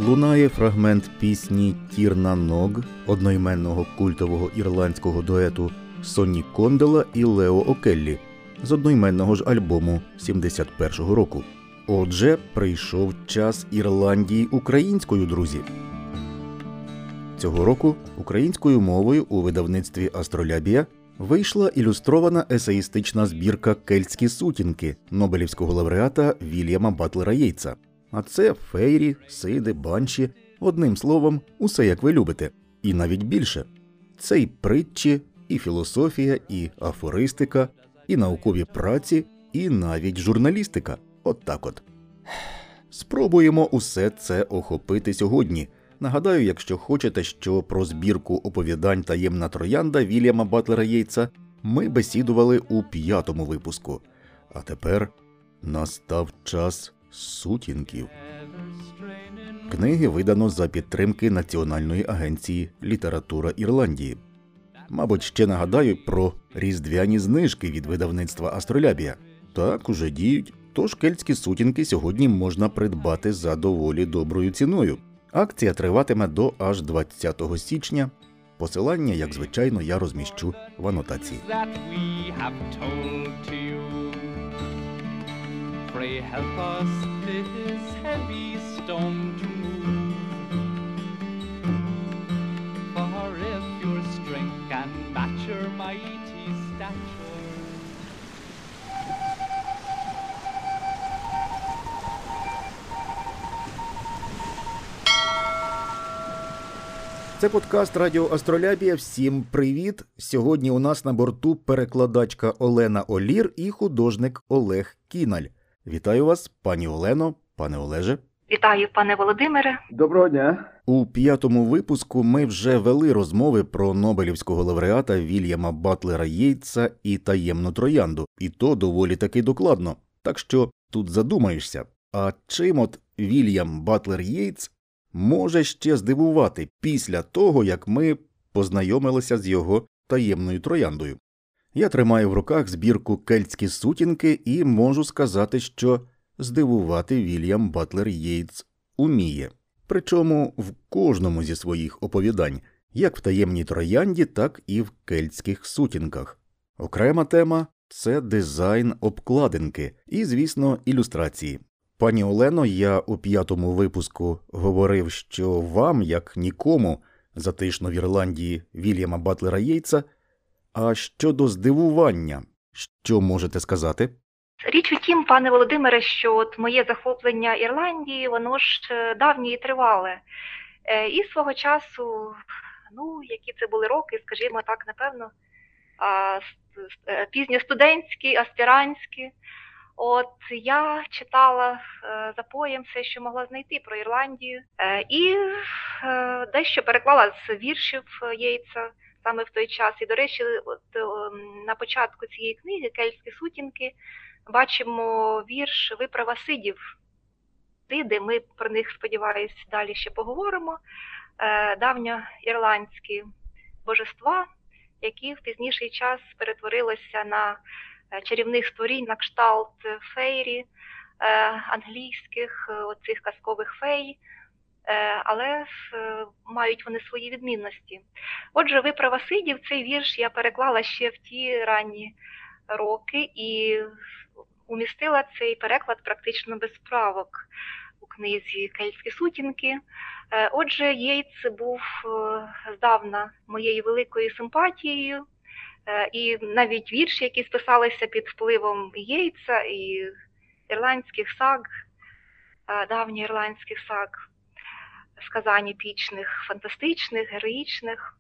лунає фрагмент пісні «Тірна Ног» одноіменного культового ірландського дуету Сонні Кондела і Лео О'Келлі з одноіменного ж альбому 71-го року. Отже, прийшов час Ірландії українською, друзі. Цього року українською мовою у видавництві «Астролябія» вийшла ілюстрована есеїстична збірка «Кельтські сутінки» нобелівського лауреата Вільяма Батлера Єйтса. А це фейрі, сиди, банші, одним словом, усе як ви любите. І навіть більше. Це і притчі, і філософія, і афористика, і наукові праці, і навіть журналістика. От так от. Спробуємо усе це охопити сьогодні. Нагадаю, якщо хочете, що про збірку оповідань «Таємна троянда» Вільяма Батлера Єйтса ми бесідували у 5-му випуску. А тепер настав час сутінків. Книги видано за підтримки Національної агенції «Література Ірландії». Мабуть, ще нагадаю про різдвяні знижки від видавництва «Астролябія». Так, уже діють, тож «Кельтські сутінки» сьогодні можна придбати за доволі доброю ціною. Акція триватиме до аж 20 січня. Посилання, як звичайно, я розміщу в анотації. Pray help us this heavy stone to move. For if your strength can match your mighty stature. Це подкаст Радіо Астролябія. Всім привіт! Сьогодні у нас на борту перекладачка Олена Олір і художник Олег Кіналь. Вітаю вас, пані Олено, пане Олеже. Вітаю, пане Володимире. Доброго дня. У 5-му випуску ми вже вели розмови про нобелівського лауреата Вільяма Батлера Єйтса і «Таємну троянду». І то доволі таки докладно. Так що тут задумаєшся, а чим от Вільям Батлер Єйтс може ще здивувати після того, як ми познайомилися з його «Таємною трояндою». Я тримаю в руках збірку «Кельтські сутінки» і можу сказати, що здивувати Вільям Батлер Єйтс уміє. Причому в кожному зі своїх оповідань, як в «Таємній троянді», так і в «Кельтських сутінках». Окрема тема – це дизайн обкладинки і, звісно, ілюстрації. Пані Олено, я у 5-му випуску говорив, що вам, як нікому, затишно в Ірландії Вільяма Батлера Єйтса. А щодо здивування, що можете сказати? Річ у тім, пане Володимире, що от моє захоплення Ірландії, воно ж давнє і тривале. І свого часу, які це були роки, скажімо так, напевно, пізньостудентські, аспірантські. От я читала запоєм все, що могла знайти про Ірландію, і дещо переклала з віршів Єйтса саме в той час. І, до речі, на початку цієї книги «Кельтські сутінки» бачимо вірш «Виправа сидів», де ми про них, сподіваюся, далі ще поговоримо. Давньоірландські божества, які в пізніший час перетворилися на чарівних створінь на кшталт фейрі, англійських, оцих казкових фей, але мають вони свої відмінності. Отже, «Виправа сидів» – цей вірш я переклала ще в ті ранні роки і умістила цей переклад практично без правок у книзі «Кельтські сутінки». Отже, Єйтс був здавна моєю великою симпатією, і навіть вірші, які списалися під впливом Єйтса і ірландських саг, давньоірландських саг, сказань епічних, фантастичних, героїчних.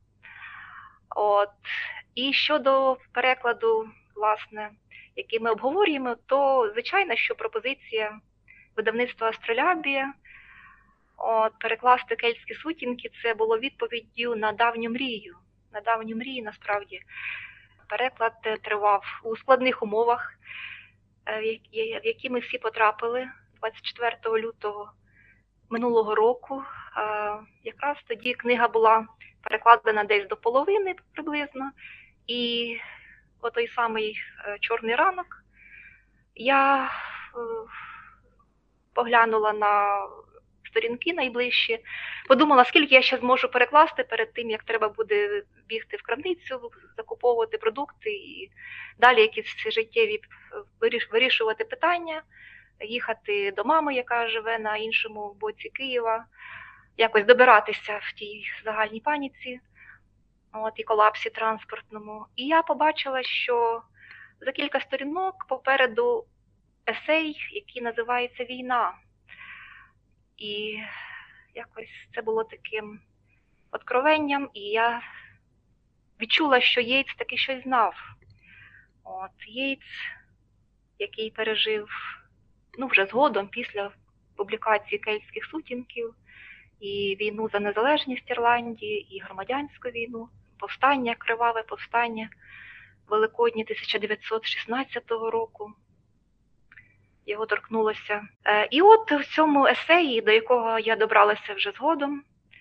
І щодо перекладу, власне, який ми обговорюємо, то, звичайно, що пропозиція видавництва «Астролябія» перекласти «Кельтські сутінки» – це було відповіддю на давню мрію. На давню мрію, насправді. Переклад тривав у складних умовах, в які ми всі потрапили 24 лютого минулого року. Якраз тоді книга була перекладена десь до половини приблизно, і о той самий чорний ранок я поглянула на сторінки найближчі. Подумала, скільки я ще зможу перекласти перед тим, як треба буде бігти в крамницю, закуповувати продукти і далі якісь життєві вирішувати питання, їхати до мами, яка живе на іншому боці Києва, якось добиратися в тій загальній паніці, і колапсі транспортному. І я побачила, що за кілька сторінок попереду есей, який називається «Війна». І якось це було таким откровенням, і я відчула, що Єйтс таки щось знав. Єйтс, який пережив, вже згодом, після публікації «Кельтських сутінків», і війну за незалежність Ірландії, і громадянську війну, повстання, криваве повстання Великодні 1916 року. Його торкнулося. І от в цьому есеї, до якого я добралася вже згодом,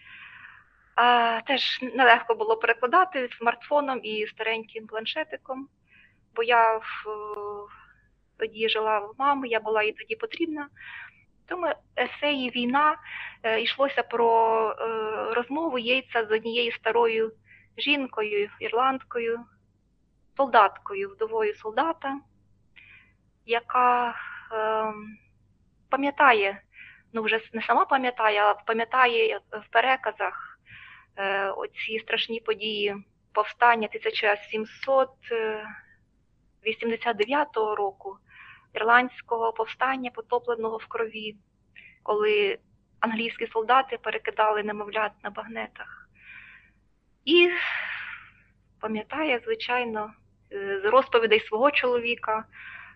теж нелегко було перекладати смартфоном і стареньким планшетиком, бо я тоді жила в мами, я була їй тоді потрібна. Тому есеї «Війна» йшлося про розмову Єйтса з однією старою жінкою, ірландкою, солдаткою, вдовою солдата, яка пам'ятає, вже не сама пам'ятає, а пам'ятає в переказах оці страшні події повстання 1789 року, ірландського повстання, потопленого в крові, коли англійські солдати перекидали немовлят на багнетах. І пам'ятає, звичайно, з розповідей свого чоловіка,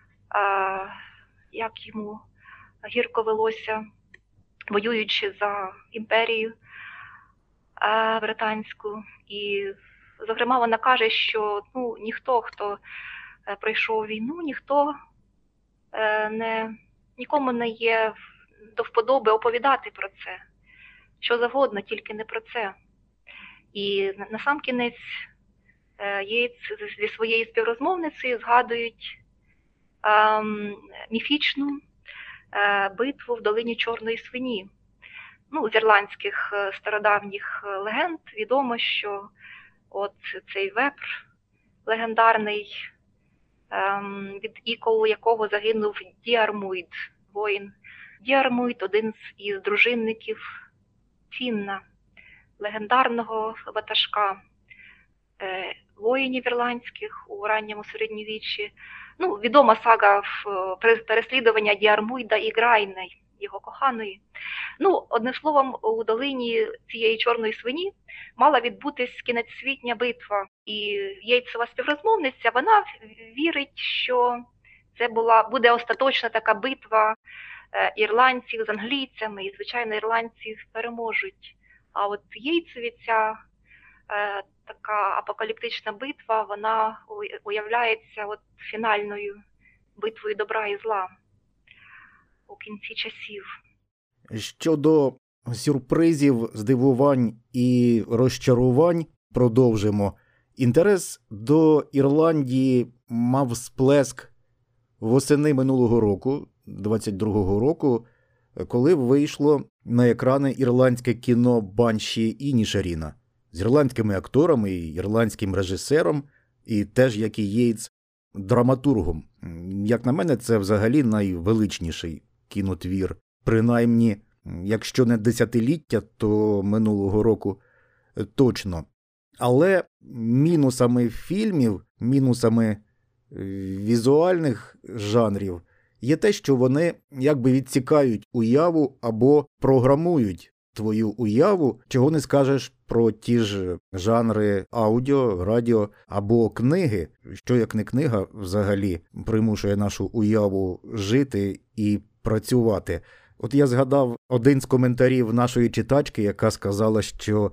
як йому гірко велося, воюючи за імперію британську. І, зокрема, вона каже, що ніхто, хто пройшов війну, нікому не є до вподоби оповідати про це. Що завгодно, тільки не про це. І насамкінець Єйтс зі своєю співрозмовницею згадують міфічну битву в долині Чорної свині. З ірландських стародавніх легенд відомо, що от цей вепр легендарний, від іколу якого загинув Діармуйд, воїн. Діармуйд – один із дружинників Фінна, легендарного ватажка воїнів ірландських у ранньому середньовіччі. Відома сага переслідування Діармуйда і Грайни, його коханої. Одним словом, у долині цієї Чорної свині мала відбутись кінецьсвітня битва. І Єйтсова співрозмовниця, вона вірить, що це буде остаточна така битва ірландців з англійцями, і, звичайно, ірландці переможуть. А от Єйтсові ця така апокаліптична битва, вона уявляється фінальною битвою добра і зла у кінці часів. Щодо сюрпризів, здивувань і розчарувань продовжимо. Інтерес до Ірландії мав сплеск восени минулого року, 22-го року, коли вийшло на екрани ірландське кіно «Банші Інішеріна» з ірландськими акторами і ірландським режисером, і теж, як і Єйтс, драматургом. Як на мене, це взагалі найвеличніший кінотвір. Принаймні, якщо не десятиліття, то минулого року точно. Але мінусами фільмів, мінусами візуальних жанрів є те, що вони якби відсікають уяву або програмують твою уяву, чого не скажеш про ті ж жанри аудіо, радіо або книги, що як не книга взагалі примушує нашу уяву жити і працювати. От я згадав один з коментарів нашої читачки, яка сказала, що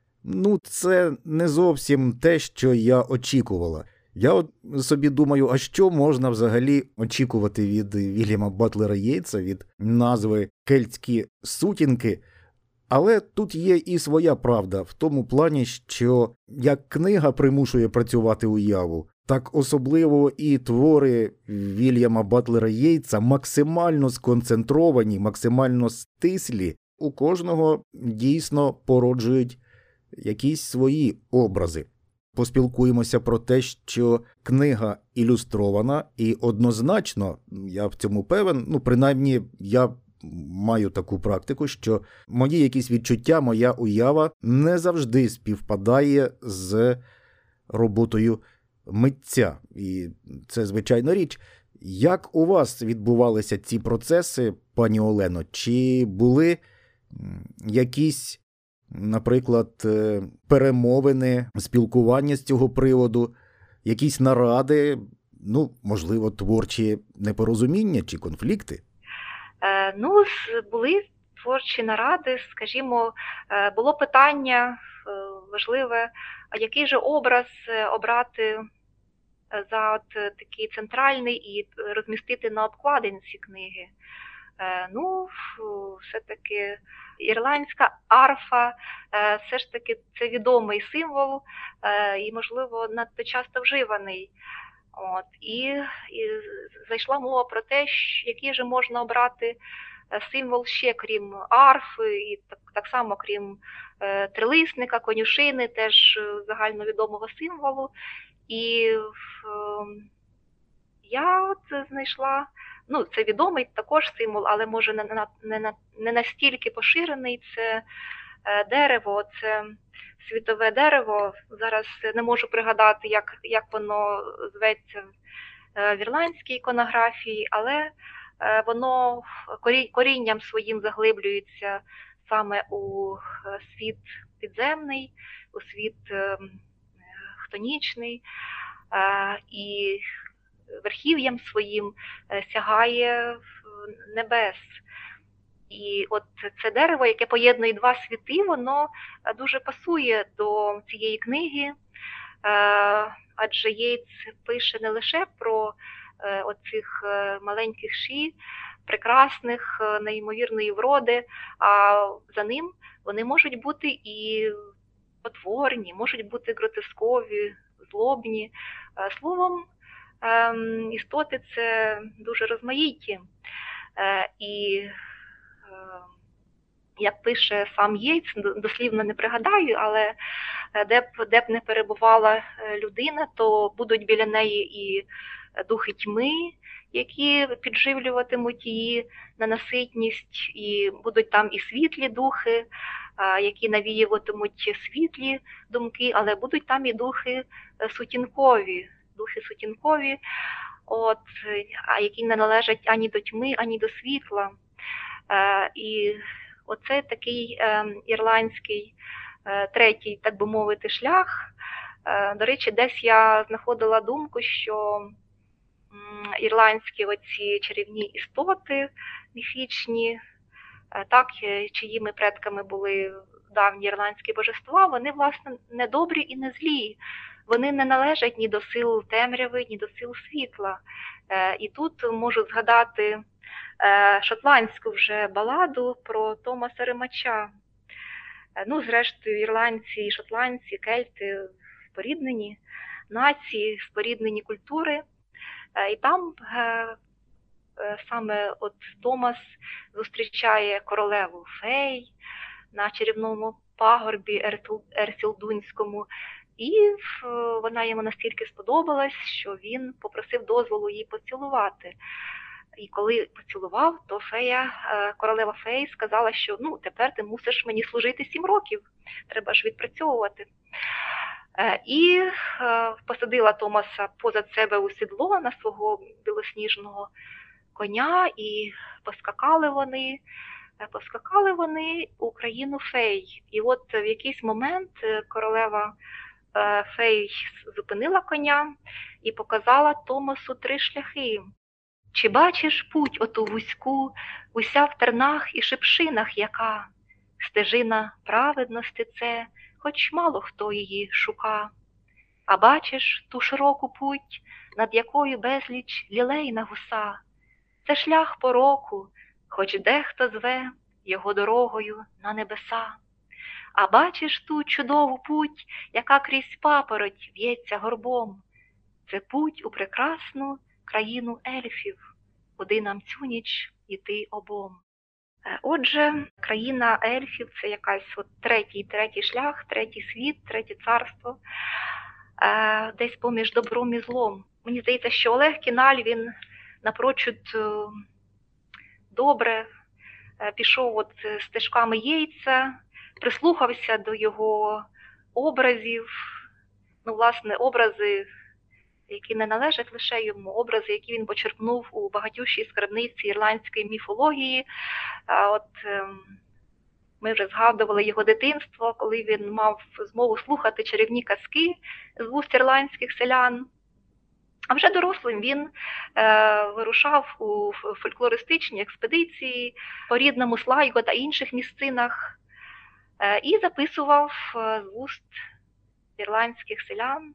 це не зовсім те, що я очікувала. Я от собі думаю, а що можна взагалі очікувати від Вільяма Батлера Єйтса, від назви «Кельтські сутінки». Але тут є і своя правда в тому плані, що як книга примушує працювати уяву, так особливо і твори Вільяма Батлера Єйтса максимально сконцентровані, максимально стислі, у кожного дійсно породжують якісь свої образи. Поспілкуємося про те, що книга ілюстрована, і однозначно, я в цьому певен, принаймні я маю таку практику, що мої якісь відчуття, моя уява не завжди співпадає з роботою митця. І це звичайна річ. Як у вас відбувалися ці процеси, пані Олено? Чи були якісь, наприклад, перемовини, спілкування з цього приводу, якісь наради, можливо, творчі непорозуміння чи конфлікти? Були творчі наради, скажімо, було питання важливе, а який же образ обрати за такий центральний і розмістити на обкладинці книги. Все-таки ірландська арфа, все ж таки це відомий символ і, можливо, надто часто вживаний. І зайшла мова про те, який же можна обрати символ ще, крім арфи, і так само, крім трилисника, конюшини, теж загальновідомого символу. І я знайшла, це відомий також символ, але може не настільки поширений, це дерево, це світове дерево. Зараз не можу пригадати, як воно зветься в ірландській іконографії, але воно корінням своїм заглиблюється саме у світ підземний, у світ хтонічний, і верхів'ям своїм сягає небес. І от це дерево, яке поєднує два світи, воно дуже пасує до цієї книги, адже Єйтс пише не лише про оцих маленьких ші, прекрасних, неймовірної вроди, а за ним вони можуть бути і потворні, можуть бути гротескові, злобні. Словом, істоти це дуже розмаїті. І як пише сам Єйтс, дослівно не пригадаю, але де б не перебувала людина, то будуть біля неї і духи тьми, які підживлюватимуть її на наситність, і будуть там і світлі духи, які навіюватимуть світлі думки, але будуть там і духи сутінкові, які не належать ані до тьми, ані до світла. І оце такий ірландський третій, так би мовити, шлях. До речі, десь я знаходила думку, що ірландські оці чарівні істоти міфічні, чиїми предками були давні ірландські божества, вони, власне, не добрі і не злі. Вони не належать ні до сил темряви, ні до сил світла. І тут можу згадати шотландську вже баладу про Томаса Римача. Зрештою, ірландці і шотландці, кельти споріднені нації, споріднені культури. І там саме от Томас зустрічає королеву фей на чарівному пагорбі Ерсілдунському, і вона йому настільки сподобалась, що він попросив дозволу її поцілувати. І коли поцілував, то королева фей сказала, що тепер ти мусиш мені служити 7 років, треба ж відпрацьовувати. І посадила Томаса позад себе у сідло на свого білосніжного коня, і поскакали вони у країну фей. І от в якийсь момент королева фей зупинила коня і показала Томасу 3 шляхи. Чи бачиш путь оту вузьку, уся в тернах і шипшинах яка? Стежина праведності це, хоч мало хто її шука. А бачиш ту широку путь, над якою безліч лілей на гуса? Це шлях пороку, хоч дехто зве його дорогою на небеса. А бачиш ту чудову путь, яка крізь папороть в'ється горбом? Це путь у прекрасну країну ельфів, куди нам цю ніч іти обом. Отже, країна ельфів – це якась от третій шлях, третій світ, третє царство, десь поміж добром і злом. Мені здається, що Олег Кіналь, він напрочуд добре пішов от стежками Єйтса, прислухався до його образів, ну, власне, образи, які не належать лише йому, образи, які він почерпнув у багатющій скарбниці ірландської міфології. От ми вже згадували його дитинство, коли він мав змогу слухати чарівні казки з вуст ірландських селян. А вже дорослим він вирушав у фольклористичні експедиції по рідному Слайго та інших місцинах і записував з вуст ірландських селян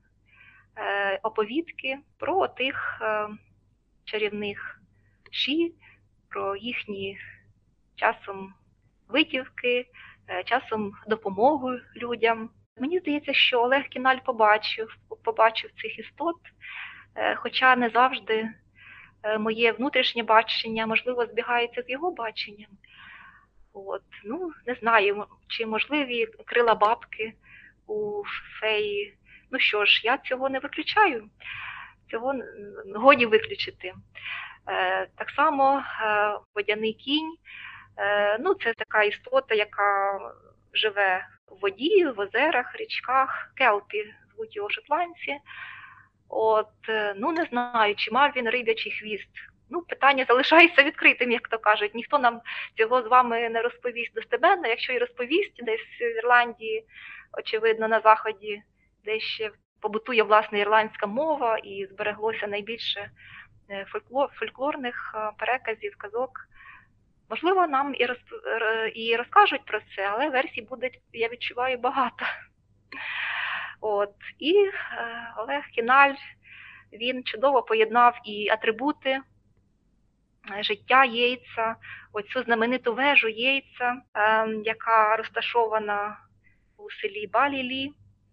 оповідки про тих чарівних ші, про їхні часом витівки, часом допомогу людям. Мені здається, що Олег Кіналь побачив цих істот, хоча не завжди моє внутрішнє бачення, можливо, збігається з його баченням. От. Ну, не знаю, чи можливі крила бабки у феї. Ну що ж, я цього не виключаю, цього годі виключити. Так само водяний кінь, ну, це така істота, яка живе в воді, в озерах, річках, келпі звуть його шотландці. От, ну, не знаю, чи мав він риб'ячий хвіст. Ну, питання залишається відкритим, як то кажуть. Ніхто нам цього з вами не розповість достеменно. Якщо і розповість, десь в Ірландії, очевидно, на Заході, де ще побутує, власне, ірландська мова і збереглося найбільше фольклорних переказів, казок. Можливо, нам і розкажуть про це, але версій буде, я відчуваю, багато. От. І Олег Кіналь, він чудово поєднав і атрибути життя Єйтса, оцю знамениту вежу Єйтса, яка розташована у селі Балілі.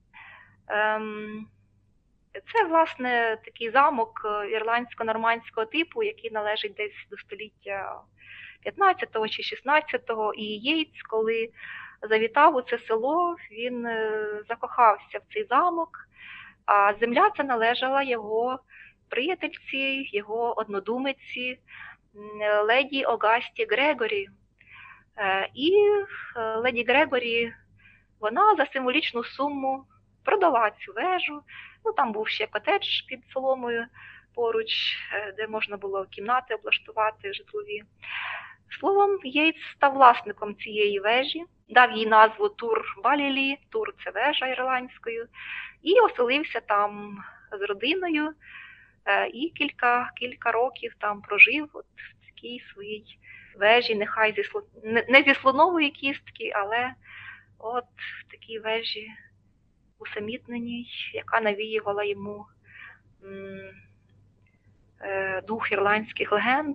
Це, власне, такий замок ірландсько-нормандського типу, який належить десь до століття 15-го чи 16-го. І Єйтс, коли завітав у це село, він закохався в цей замок, а земля ця належала його приятельці, його однодумиці, леді Огасті Грегорі. І леді Грегорі, вона за символічну суму продала цю вежу. Ну, там був ще котедж під соломою поруч, де можна було кімнати облаштувати житлові. Словом, Єйтс став власником цієї вежі, дав їй назву Тур-Балілі, Тур – це вежа ірландською, і оселився там з родиною, і кілька років там прожив от в такій своїй вежі, нехай не зі слонової кістки, але от в такій вежі усамітненій, яка навіювала йому дух ірландських легенд.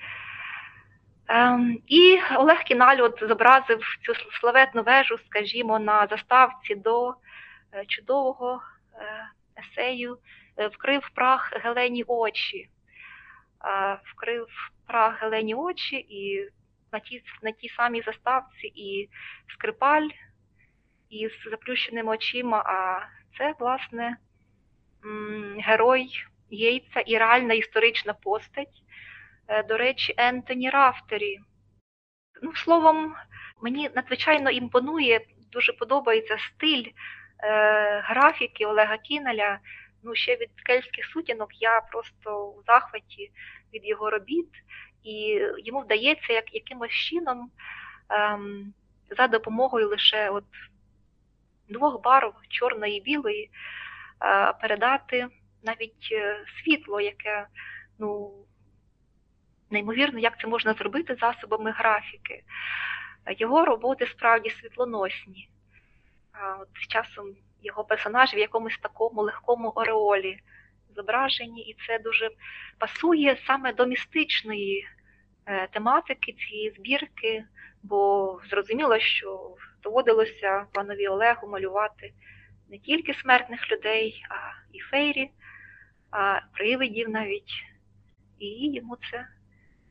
І Олег Кіналь от зобразив цю славетну вежу, скажімо, на заставці до чудового есею «Вкрив прах Гелені очі». Вкрив прах Гелені очі, і на тій самій заставці і Скрипаль із заплющеними очима, а це, власне, герой Єйтса і реальна історична постать, до речі, Ентоні Рафтері. Ну, словом, мені надзвичайно імпонує, дуже подобається стиль графіки Олега Кіналя. Ну, ще від «Кельтських сутінок» я просто у захваті від його робіт, і йому вдається якимось чином за допомогою лише от двох барв, чорної і білої, передати навіть світло, яке, ну, неймовірно, як це можна зробити засобами графіки. Його роботи справді світлоносні. От з часом його персонажі в якомусь такому легкому ореолі зображені, і це дуже пасує саме до містичної тематики цієї збірки, бо зрозуміло, що доводилося панові Олегу малювати не тільки смертних людей, а і фейрі, а привидів навіть. І йому це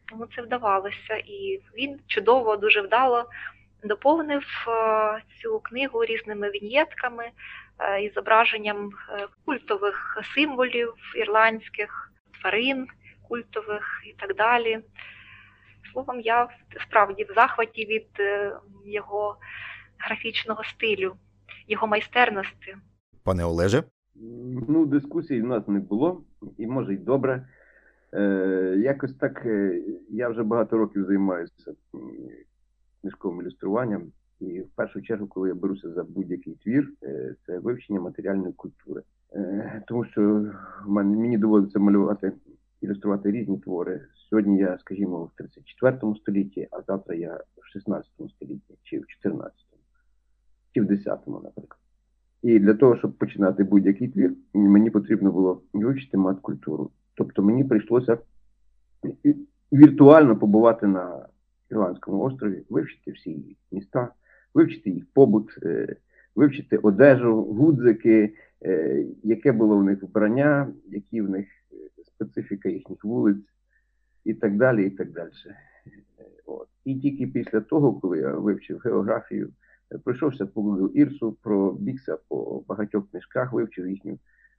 Йому це вдавалося, і він чудово, дуже вдало доповнив цю книгу різними віньєтками із зображенням культових символів ірландських, тварин культових і так далі. Словом, я справді в захваті від його графічного стилю, його майстерності. Пане Олеже? Ну, дискусій в нас не було, і може й добре. Якось так, я вже багато років займаюся книжковим ілюструванням, і в першу чергу, коли я беруся за будь-який твір, це вивчення матеріальної культури. Тому що мені доводиться ілюструвати різні твори. Сьогодні я, скажімо, в 34 столітті, а завтра я в 16 столітті, чи в 14, чи в 10, наприклад. І для того, щоб починати будь-який твір, мені потрібно було вивчити мат-культуру. Тобто мені прийшлося віртуально побувати на Ірландському острові, вивчити всі міста, вивчити їх побут, вивчити одежу, гудзики, яке було в них вбрання, які в них специфіка їхніх вулиць і так далі, і так далі. От. І тільки після того, коли я вивчив географію, пройшовся по Google Ірсу, пробігся по багатьох книжках, вивчив їхню,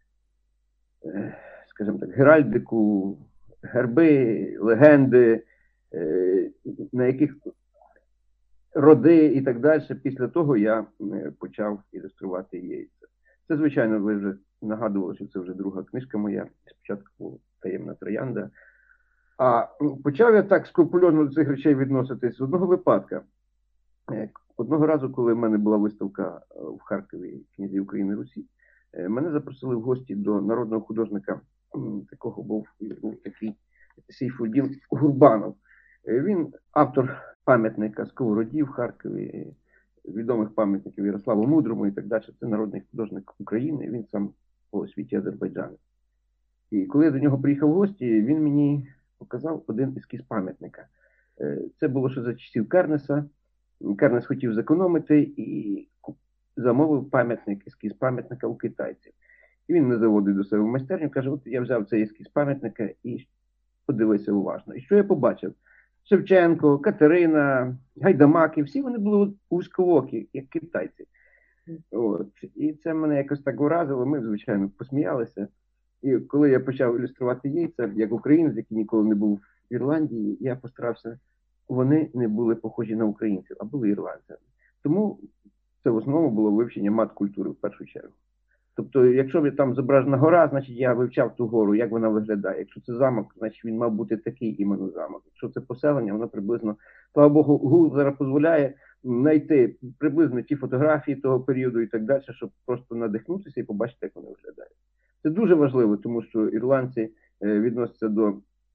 скажімо так, геральдику, герби, легенди, на яких роди і так далі. Після того я почав ілюструвати Єйтса. Це, звичайно, ви вже нагадували, що це вже друга книжка моя. Спочатку була «Таємна троянда». А почав я так скрупульозно до цих речей відноситись з одного випадка. Одного разу, коли в мене була виставка в Харкові «Князі України і Русі», мене запросили в гості до народного художника, такого був такий Сейфуддін Гурбанов. Він автор пам'ятника Сковороді в Харкові, відомих пам'ятників Ярославу Мудрому і так далі. Це народний художник України, він сам по освіті азербайджанець. І коли я до нього приїхав в гості, він мені показав один ескіз пам'ятника. Це було ще за часів Кернеса. Кернес хотів зекономити і замовив ескіз пам'ятника у китайців. І він мене заводить до себе в майстерню, каже, от я взяв цей ескіз пам'ятника і подивися уважно. І що я побачив? Шевченко, Катерина, Гайдамаки, всі вони були вузьковокі, як китайці. От. І це мене якось так вразило, ми, звичайно, посміялися. І коли я почав ілюструвати Єйтса, як українець, який ніколи не був в Ірландії, я постарався, вони не були похожі на українців, а були ірландцями. Тому це в основному було вивчення мат-культури в першу чергу. Тобто, якщо там зображена гора, значить я вивчав ту гору, як вона виглядає. Якщо це замок, значить він мав бути такий іменно замок. Якщо це поселення, воно приблизно, слава Богу, Google зараз дозволяє знайти приблизно ті фотографії того періоду і так далі, щоб просто надихнутися і побачити, як вони виглядають. Це дуже важливо, тому що ірландці відносяться до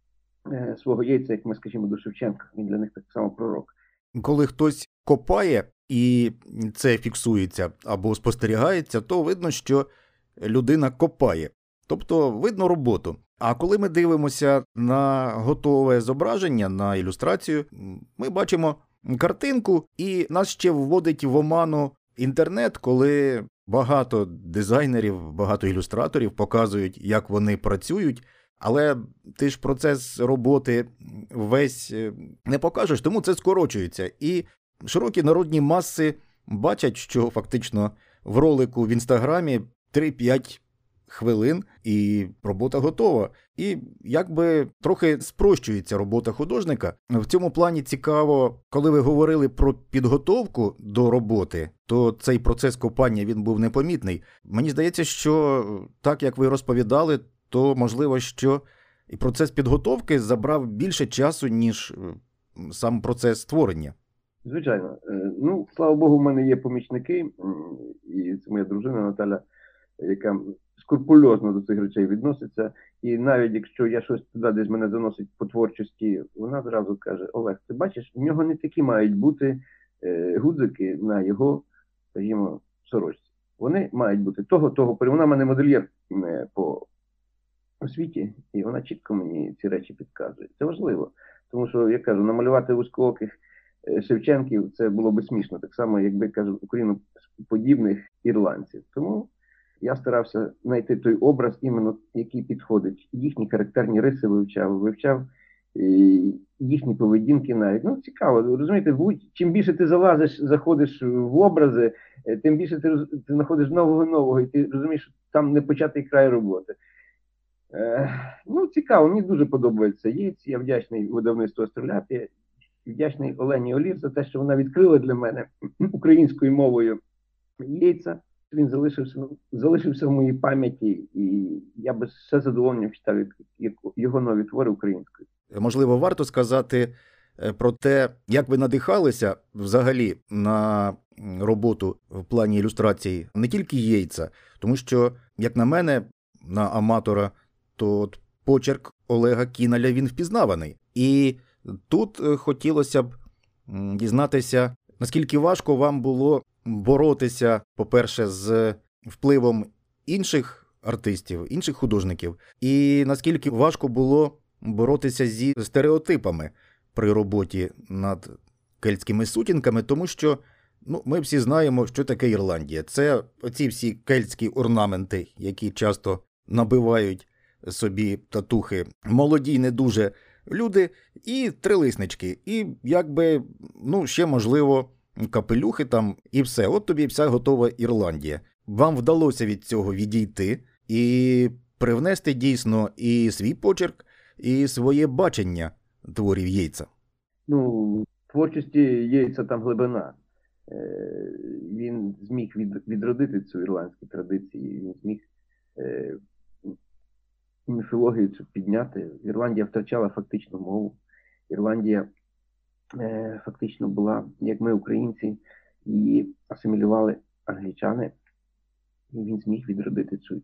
свого Єйтса, як ми, скажімо, до Шевченка. Він для них так само пророк. Коли хтось копає і це фіксується або спостерігається, то видно, що людина копає. Тобто видно роботу. А коли ми дивимося на готове зображення, на ілюстрацію, ми бачимо картинку, і нас ще вводить в оману інтернет, коли багато дизайнерів, багато ілюстраторів показують, як вони працюють, але ти ж процес роботи весь не покажеш, тому це скорочується. І широкі народні маси бачать, що фактично в ролику в Інстаграмі 3-5 хвилин і робота готова. І якби трохи спрощується робота художника. В цьому плані цікаво, коли ви говорили про підготовку до роботи, то цей процес копання, він був непомітний. Мені здається, що так, як ви розповідали, то можливо, що і процес підготовки забрав більше часу, ніж сам процес створення. Звичайно. Ну, слава Богу, в мене є помічники, і це моя дружина Наталя, яка скрупульозно до цих речей відноситься. І навіть якщо я щось туди десь мене заносить по творчості, вона зразу каже: Олег, ти бачиш, в нього не такі мають бути гудзики на його, скажімо, сорочці. Вони мають бути того. Вона в мене модельєр по освіті, і вона чітко мені ці речі підказує. Це важливо, тому що, я кажу, намалювати вузькооких Шевченків, це було би смішно, так само, якби, кажу, україноподібних ірландців. Тому я старався знайти той образ, іменно який підходить. Їхні характерні риси вивчав і їхні поведінки навіть. Ну, цікаво, розумієте, чим більше ти заходиш в образи, тим більше ти знаходиш нового, і ти розумієш, що там не початий край роботи. Ну, цікаво, мені дуже подобається Єйц, я вдячний видавництву «Астролябія», вдячний Олені Олір за те, що вона відкрила для мене українською мовою Єйца. Він залишився в моїй пам'яті, і я би все задоволенням читав його нові твори українською. Можливо, варто сказати про те, як ви надихалися взагалі на роботу в плані ілюстрації не тільки Єйца, тому що, як на мене, на аматора, то почерк Олега Кіналя, він впізнаваний. І тут хотілося б дізнатися, наскільки важко вам було боротися, по-перше, з впливом інших артистів, інших художників, і наскільки важко було боротися зі стереотипами при роботі над кельтськими сутінками, тому що ми всі знаємо, що таке Ірландія. Це оці всі кельтські орнаменти, які часто набивають собі татухи молоді, не дуже люди, і трилиснички, і якби, ще можливо, капелюхи там, і все. От тобі вся готова Ірландія. Вам вдалося від цього відійти і привнести дійсно і свій почерк, і своє бачення творів Єйца. В творчості Єйца там глибина. Він зміг відродити цю ірландську традицію, він зміг міфологію цю підняти. Ірландія втрачала фактично мову. Ірландія фактично була, як ми, українці, її асимілювали англічани, і він зміг відродити цю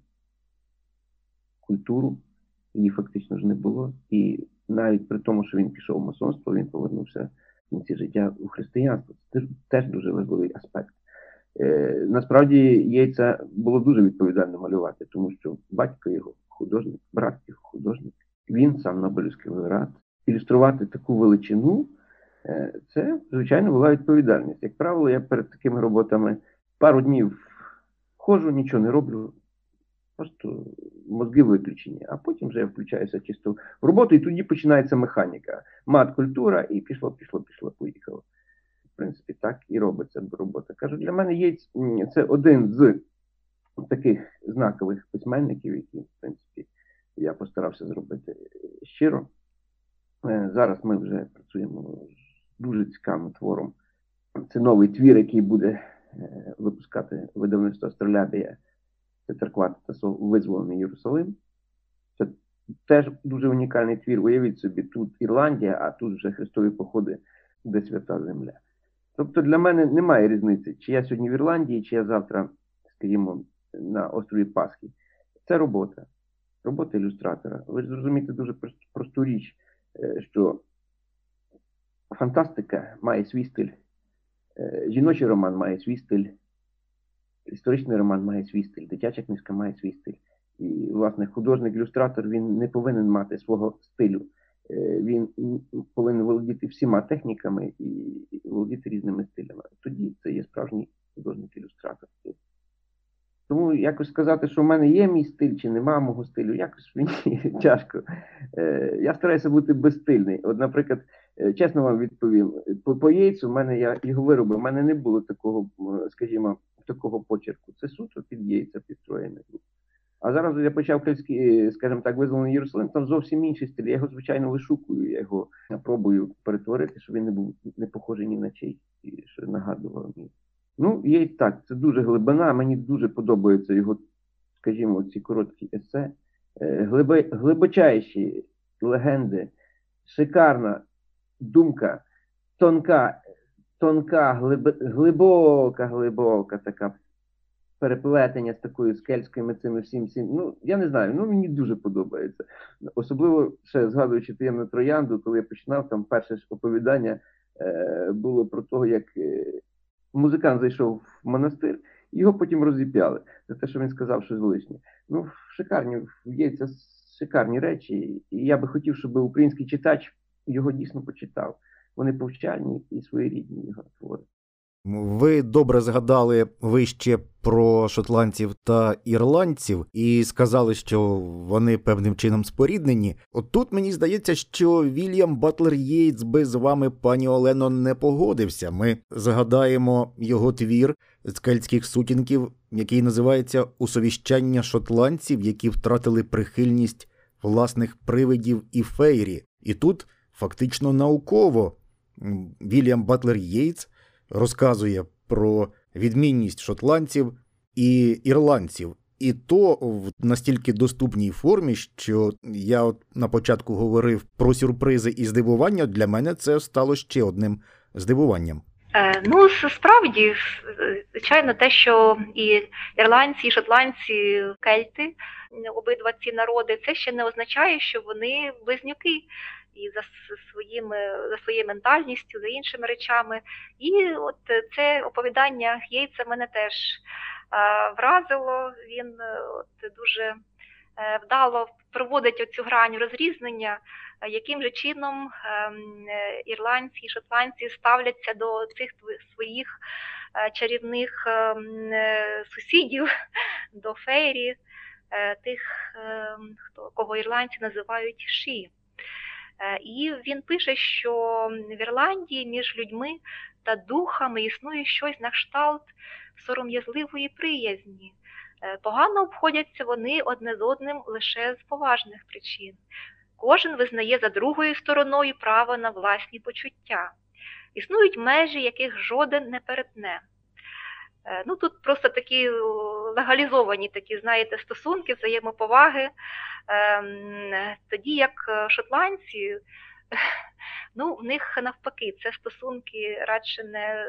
культуру, її фактично ж не було. І навіть при тому, що він пішов в масонство, він повернувся в кінці життя у християнство. Це теж дуже важливий аспект. Насправді, Єйца було дуже відповідально малювати, тому що батько його художник, брат його художник, він сам Нобелівський лауреат. Ілюструвати таку величину – це, звичайно, була відповідальність. Як правило, я перед такими роботами пару днів ходжу, нічого не роблю, просто мозги виключені, а потім вже я включаюся чисто в роботу, і тоді починається механіка. Мат-культура, і пішло, поїхало. В принципі, так і робиться робота. Кажу, для мене Єйц – це один з таких знакових письменників, які, в принципі, я постарався зробити щиро. Зараз ми вже працюємо з дуже цікавим твором. Це новий твір, який буде випускати видавництво «Астролябія». Це «Церква та визволений Єрусалим». Це теж дуже унікальний твір. Уявіть собі, тут Ірландія, а тут вже хрестові походи, де свята земля. Тобто для мене немає різниці, чи я сьогодні в Ірландії, чи я завтра, скажімо, на острові Пасхи. Це робота. Робота ілюстратора. Ви ж зрозумієте дуже просту річ, що фантастика має свій стиль, жіночий роман має свій стиль, історичний роман має свій стиль, дитяча книжка має свій стиль. І, власне, художник-ілюстратор, він не повинен мати свого стилю. Він повинен володіти всіма техніками і володіти різними стилями. Тоді це є справжній художник-ілюстратор. Тому якось сказати, що в мене є мій стиль чи нема мого стилю, якось мені тяжко. Я стараюся бути безстильний. От, наприклад, чесно вам відповім, по Єйцу в мене, я його виробив, в мене не було такого, скажімо, такого почерку. Це суто під Єйца підстроєний. А зараз я почав кельтський, скажімо так, визволений Єрусалим, там зовсім інший стиль. Я його, звичайно, вишукую, я його пробую перетворити, щоб він не був не похожий ні на чий, що нагадував мені. Є так, це дуже глибина, мені дуже подобаються його, скажімо, ці короткі есе, глибочайші легенди, шикарна думка, тонка, глибока така переплетення з такою скельською цими всім. Я не знаю, мені дуже подобається. Особливо, ще згадуючи «Таємну троянду», коли я починав, там перше ж оповідання було про те, як музикант зайшов в монастир, і його потім розіп'яли за те, що він сказав щось лишнє. Є це шикарні речі, і я би хотів, щоб український читач його дійсно почитав. Вони повчальні і своєрідні його твори. Ви добре згадали вище про шотландців та ірландців і сказали, що вони певним чином споріднені. От тут мені здається, що Вільям Батлер Єйтс би з вами, пані Олено, не погодився. Ми згадаємо його твір з кельтських сутінків, який називається «Усовіщання шотландців, які втратили прихильність власних привидів і фейрі». І тут фактично науково Вільям Батлер Єйтс розказує про відмінність шотландців і ірландців. І то в настільки доступній формі, що я от на початку говорив про сюрпризи і здивування, для мене це стало ще одним здивуванням. Ну, справді, звичайно, те, що і ірландці, і шотландці, кельти, обидва ці народи, це ще не означає, що вони близнюки. І за своєю ментальністю, за іншими речами. І от це оповідання Єйтса мене теж вразило. Він дуже вдало проводить оцю грань розрізнення, яким же чином ірландці і шотландці ставляться до цих своїх чарівних сусідів, до фейрі, тих, кого ірландці називають ші. І він пише, що в Ірландії між людьми та духами існує щось на кшталт сором'язливої приязні. Погано обходяться вони одне з одним лише з поважних причин. Кожен визнає за другою стороною право на власні почуття. Існують межі, яких жоден не перетне. Ну, тут просто такі легалізовані такі, знаєте, стосунки, взаємоповаги. Тоді як шотландці, ну, в них навпаки, це стосунки радше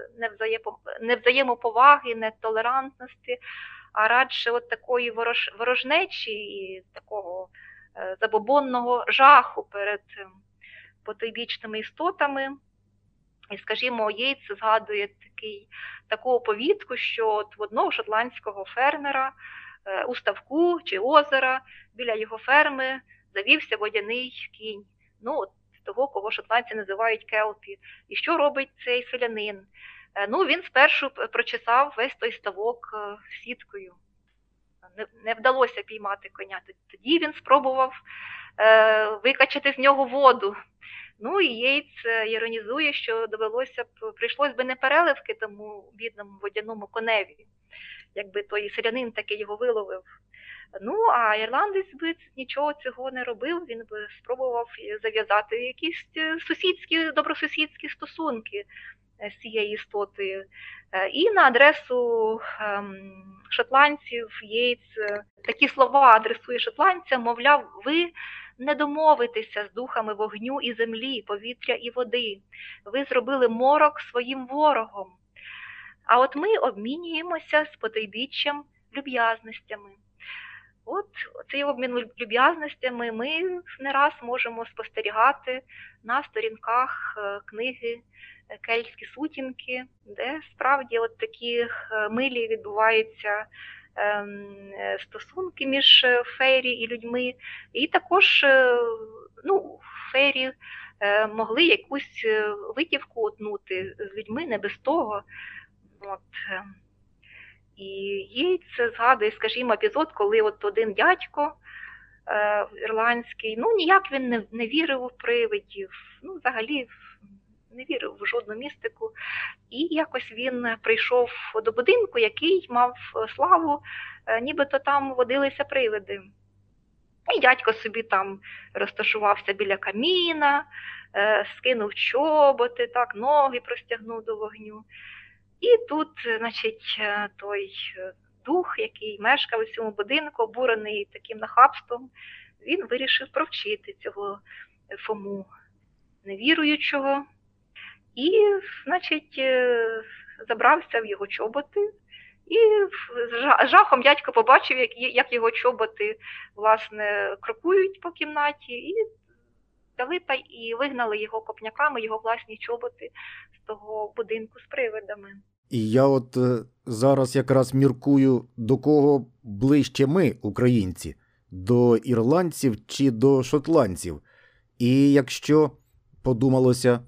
не взаємоповаги, не толерантності, а радше от такої ворожнечі і такого забобонного жаху перед потойбічними істотами. І, скажімо, Єйтс згадує таку оповідку, що от в одного шотландського фермера у ставку чи озера біля його ферми завівся водяний кінь. Ну, от того, кого шотландці називають келпі. І що робить цей селянин? Ну, він спершу прочесав весь той ставок сіткою. Не вдалося піймати коня. Тоді він спробував викачати з нього воду. Ну, і Єйтс іронізує, що прийшлось би не переливки тому бідному водяному коневі, якби той селянин таки його виловив. Ну, а ірландець би нічого цього не робив, він би спробував зав'язати якісь добросусідські стосунки з цією істотою. І на адресу шотландців Єйтс такі слова адресує шотландцям, мовляв, ви не домовитеся з духами вогню і землі, повітря і води. Ви зробили морок своїм ворогом. А от ми обмінюємося з потойбіччям люб'язностями. От цей обмін люб'язностями ми не раз можемо спостерігати на сторінках книги «Кельтські сутінки», де справді от такі милі відбуваються стосунки між фейрі і людьми. І також, ну, фейрі могли якусь витівку утнути з людьми, не без того. От. І Єйтс згадує, скажімо, епізод, коли от один дядько ірландський, ну, ніяк він не вірив у привидів, ну, взагалі не вірив в жодну містику. І якось він прийшов до будинку, який мав славу, нібито там водилися привиди. І дядько собі там розташувався біля каміна, скинув чоботи, так, ноги простягнув до вогню. І тут, значить, той дух, який мешкав у цьому будинку, обурений таким нахабством, він вирішив провчити цього Фому невіруючого. І, значить, забрався в його чоботи. І з жахом дядько побачив, як його чоботи, власне, крокують по кімнаті, і дали і вигнали його копняками, його власні чоботи з того будинку з привидами. І я от зараз якраз міркую, до кого ближче ми, українці, до ірландців чи до шотландців. І якщо подумалося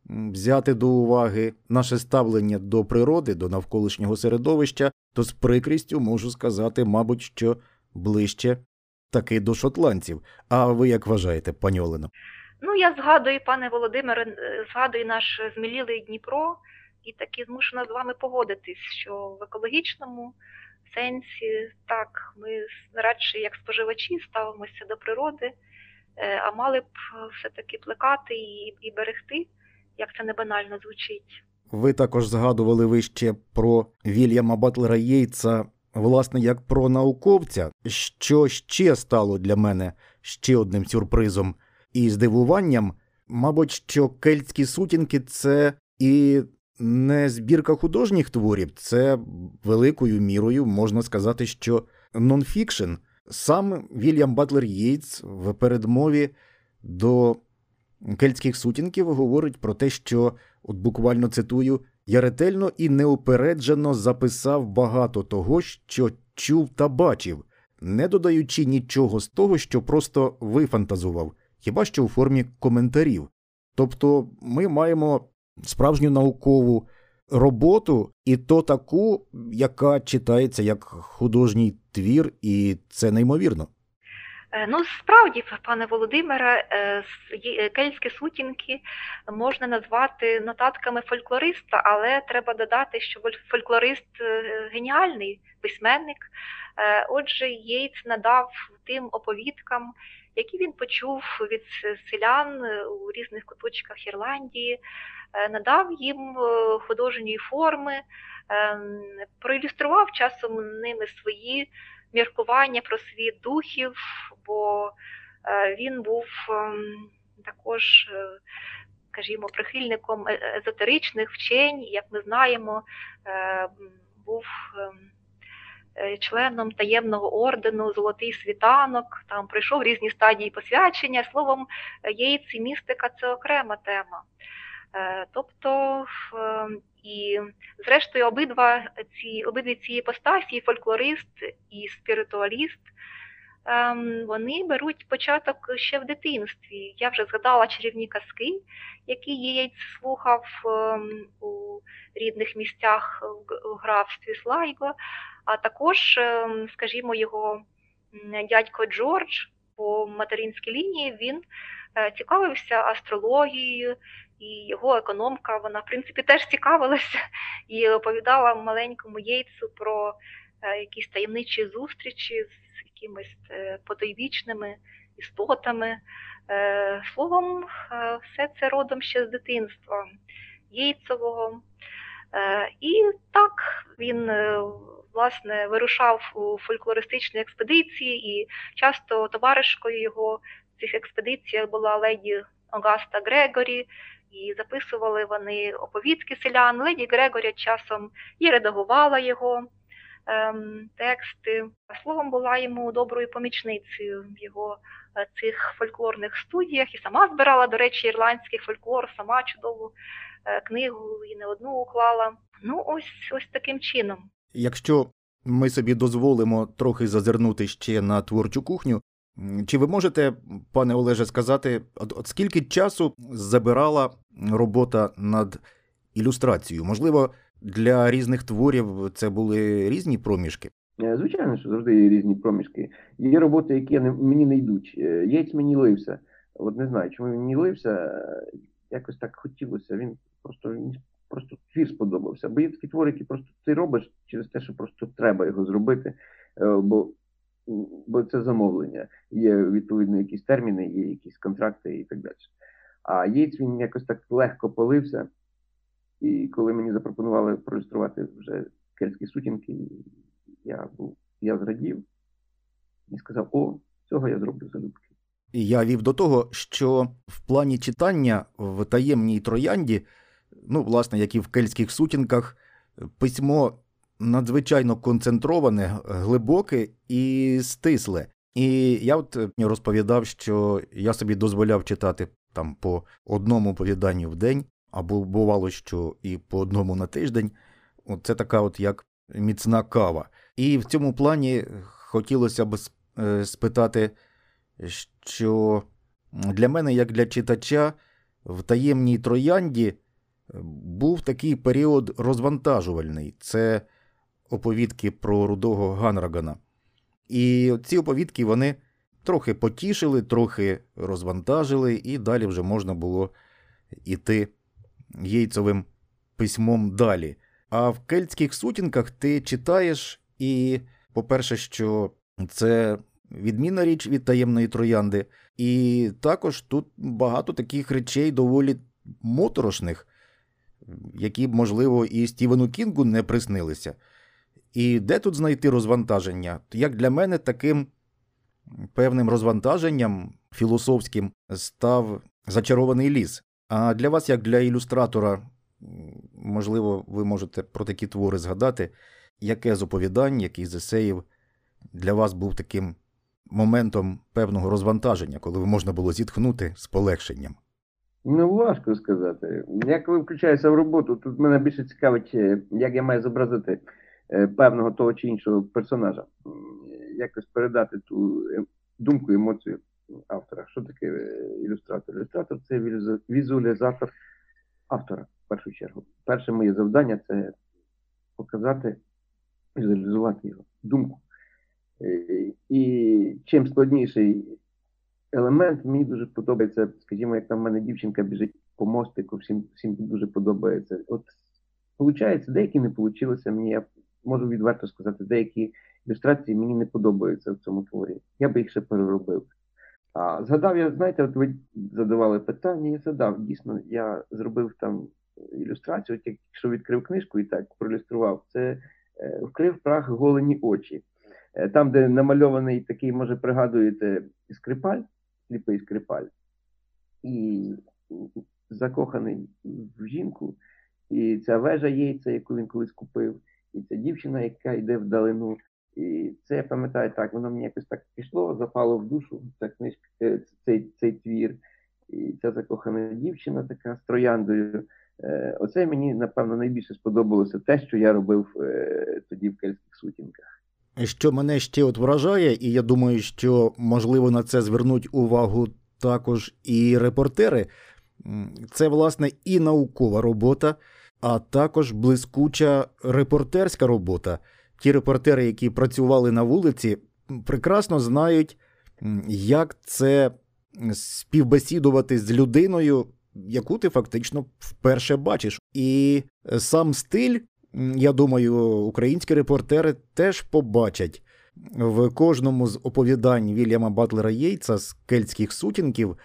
взяти до уваги наше ставлення до природи, до навколишнього середовища, то з прикрістю можу сказати, мабуть, що ближче таки до шотландців. А ви як вважаєте, пані Олено? Ну, я згадую, пане Володимире, згадую наш змілілий Дніпро і таки змушена з вами погодитись, що в екологічному сенсі, так, ми радше як споживачі ставимося до природи, а мали б все-таки плекати і берегти, як це не банально звучить. Ви також згадували вище про Вільяма Батлера Єйтса, власне, як про науковця, що ще стало для мене ще одним сюрпризом і здивуванням, мабуть, що кельтські сутінки – це і не збірка художніх творів, це великою мірою, можна сказати, що нонфікшн. Сам Вільям Батлер Єйтс в передмові до кельтських сутінків говорить про те, що, от буквально цитую, «Я ретельно і неупереджено записав багато того, що чув та бачив, не додаючи нічого з того, що просто вифантазував, хіба що у формі коментарів». Тобто ми маємо справжню наукову роботу, і то таку, яка читається як художній твір, і це неймовірно. Ну, справді, пане Володимире, кельтські сутінки можна назвати нотатками фольклориста, але треба додати, що фольклорист геніальний письменник. Отже, Єйтс надав тим оповідкам, які він почув від селян у різних куточках Ірландії, надав їм художньої форми, проілюстрував часом ними свої міркування про світ духів, бо він був також, скажімо, прихильником езотеричних вчень, як ми знаємо, був членом таємного ордену «Золотий світанок», там пройшов різні стадії посвячення. Словом, Єйтс і містика – це окрема тема. Тобто, і зрештою обидві ці іпостасі, фольклорист і спіритуаліст, вони беруть початок ще в дитинстві. Я вже згадала чарівні казки, які Єйтс слухав у рідних місцях у графстві Слайго, а також, скажімо, його дядько Джордж по материнській лінії, він цікавився астрологією, і його економка, вона, в принципі, теж цікавилася і оповідала маленькому Єйтсу про якісь таємничі зустрічі з якимись потойбічними істотами. Словом, все це родом ще з дитинства Єйтсового. І так він, власне, вирушав у фольклористичні експедиції, і часто товаришкою його в цих експедиціях була леді Огаста Грегорі, і записували вони оповідки селян. Леді Грегорі часом і редагувала його тексти. Словом, була йому доброю помічницею в його цих фольклорних студіях, і сама збирала, до речі, ірландський фольклор, сама чудову книгу і не одну уклала. Ну, ось таким чином. Якщо ми собі дозволимо трохи зазирнути ще на творчу кухню, чи ви можете, пане Олеже, сказати, от скільки часу забирала робота над ілюстрацією? Можливо, для різних творів це були різні проміжки? Звичайно, що завжди є різні проміжки. Є роботи, які мені не йдуть. Єйтс мені лився. От не знаю, чому він мені лився, якось так хотілося. Він просто твір сподобався. Бо є такі твори, які просто ти робиш через те, що просто треба його зробити, бо це замовлення. Є, відповідно, якісь терміни, є якісь контракти і так далі. А Єйтс, він якось так легко полився. І коли мені запропонували проілюструвати вже кельтські сутінки, я зрадів і сказав, цього я зроблю залюбки. І я вів до того, що в плані читання в «Таємній троянді», власне, як і в кельтських сутінках, письмо надзвичайно концентроване, глибоке і стисле. І я розповідав, що я собі дозволяв читати там по одному оповіданню в день, або бувало, що і по одному на тиждень. Це така як міцна кава. І в цьому плані хотілося б спитати, що для мене, як для читача, в таємній троянді був такий період розвантажувальний. Це оповідки про рудого Ганрагана. І ці оповідки вони трохи потішили, трохи розвантажили, і далі вже можна було іти Єйцовим письмом далі. А в кельтських сутінках ти читаєш, і, по-перше, що це відмінна річ від таємної троянди, і також тут багато таких речей доволі моторошних, які б, можливо, і Стівену Кінгу не приснилися. І де тут знайти розвантаження? Як для мене, таким певним розвантаженням філософським став «Зачарований ліс». А для вас, як для ілюстратора, можливо, ви можете про такі твори згадати, яке з оповідань, який з есеїв для вас був таким моментом певного розвантаження, коли можна було зітхнути з полегшенням? Ну, важко сказати. Я коли включаюся в роботу, тут мене більше цікавить, як я маю зобразити певного того чи іншого персонажа. Якось передати ту думку, емоцію автора. Що таке ілюстратор? Ілюстратор – це візуалізатор автора, в першу чергу. Перше моє завдання – це показати, візуалізувати його думку. І чим складніший елемент, мені дуже подобається, скажімо, як там в мене дівчинка біжить по мостику, всім дуже подобається. От, виходить, деякі не вийшло, мені, я можу відверто сказати, деякі ілюстрації мені не подобаються в цьому творі. Я би їх ще переробив. А згадав я, знаєте, от ви задавали питання, я згадав, дійсно, я зробив там ілюстрацію, от якщо відкрив книжку і так проілюстрував, це «Вкрив прах голені очі». Там, де намальований такий, може, пригадуєте, скрипаль, сліпий скрипаль, і закоханий в жінку, і ця вежа Єйца, яку він колись купив, і ця дівчина, яка йде вдалину. І це, я пам'ятаю, так, воно мені якось так пішло, запало в душу, ця книжка, цей твір, і ця закохана дівчина така з трояндою. Оце мені, напевно, найбільше сподобалося те, що я робив тоді в кельтських сутінках. Що мене ще от вражає, і я думаю, що, можливо, на це звернуть увагу також і репортери, це, власне, і наукова робота, а також блискуча репортерська робота. Ті репортери, які працювали на вулиці, прекрасно знають, як це співбесідувати з людиною, яку ти фактично вперше бачиш. І сам стиль, я думаю, українські репортери теж побачать. В кожному з оповідань Вільяма Батлера Єйца з кельтських сутінків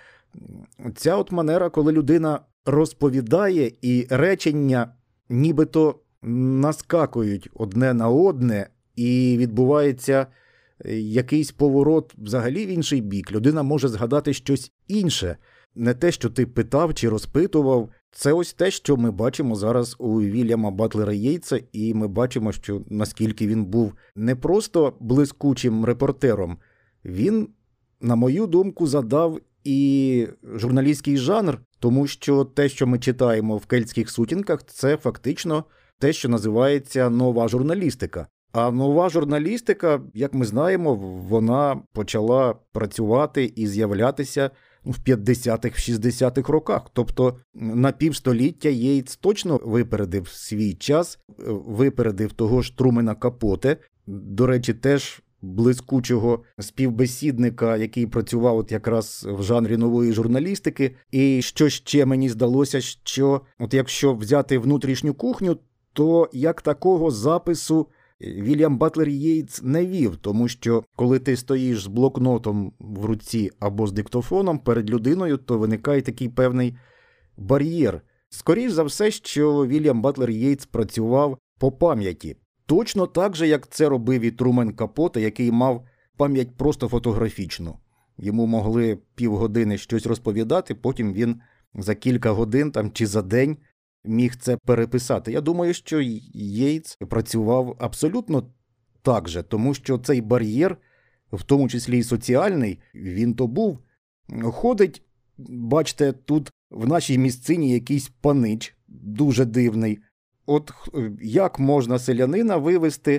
ця от манера, коли людина розповідає і речення нібито наскакують одне на одне, і відбувається якийсь поворот взагалі в інший бік. Людина може згадати щось інше. Не те, що ти питав чи розпитував. Це ось те, що ми бачимо зараз у Вільяма Батлера Єйца, і ми бачимо, що наскільки він був не просто блискучим репортером, він, на мою думку, задав і журналістський жанр, тому що те, що ми читаємо в кельтських сутінках, це фактично те, що називається нова журналістика. А нова журналістика, як ми знаємо, вона почала працювати і з'являтися в 50-х, 60-х роках. Тобто на півстоліття Єйц точно випередив свій час, випередив того ж Трумена Капоте, до речі, теж блискучого співбесідника, який працював от якраз в жанрі нової журналістики. І що ще мені здалося, що от якщо взяти внутрішню кухню, то як такого запису Вільям Батлер Єйц не вів, тому що коли ти стоїш з блокнотом в руці або з диктофоном перед людиною, то виникає такий певний бар'єр. Скоріше за все, що Вільям Батлер Єйц працював по пам'яті. Точно так же, як це робив і Трумен Капоте, який мав пам'ять просто фотографічну. Йому могли півгодини щось розповідати, потім він за кілька годин там, чи за день міг це переписати. Я думаю, що Єйц працював абсолютно так же, тому що цей бар'єр, в тому числі і соціальний, він то був. Ходить, бачите, тут в нашій місцині якийсь панич, дуже дивний. От як можна селянина вивести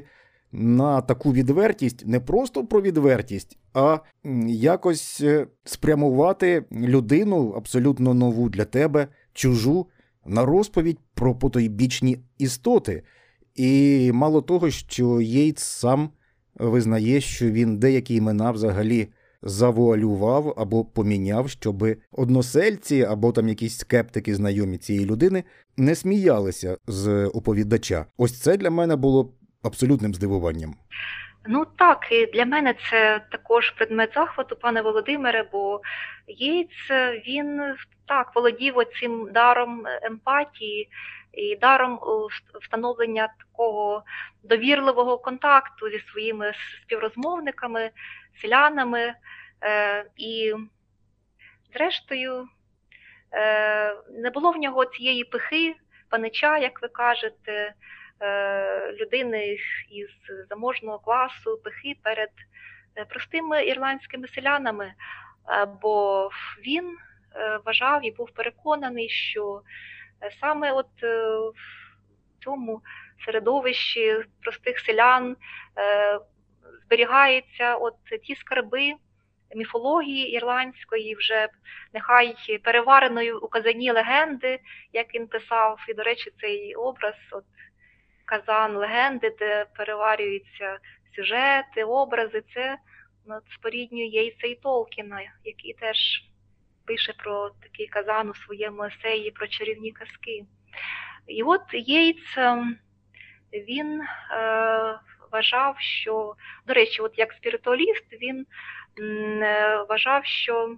на таку відвертість, не просто про відвертість, а якось спрямувати людину абсолютно нову для тебе, чужу, на розповідь про потойбічні істоти. І мало того, що Єйтс сам визнає, що він деякі імена взагалі завуалював або поміняв, щоб односельці або там якісь скептики, знайомі цієї людини, не сміялися з оповідача. Ось це для мене було абсолютним здивуванням. Ну так, і для мене це також предмет захвату, пане Володимире, бо Єйтс, він так володів оцим даром емпатії і даром встановлення такого довірливого контакту зі своїми співрозмовниками, селянами. І зрештою не було в нього цієї пихи, панича, як ви кажете, людини із заможного класу, пихи перед простими ірландськими селянами, бо він вважав і був переконаний, що саме от в цьому середовищі простих селян зберігаються от ті скарби міфології ірландської, вже нехай перевареною у казані легенди, як він писав, і, до речі, цей образ, от казан легенди, де переварюються сюжети, образи, це споріднює Єйтса і Толкіна, який теж пише про такий казан у своєму есеї про чарівні казки. І от Єйтс, він вважав, що, до речі, от як спіритуаліст, він вважав, що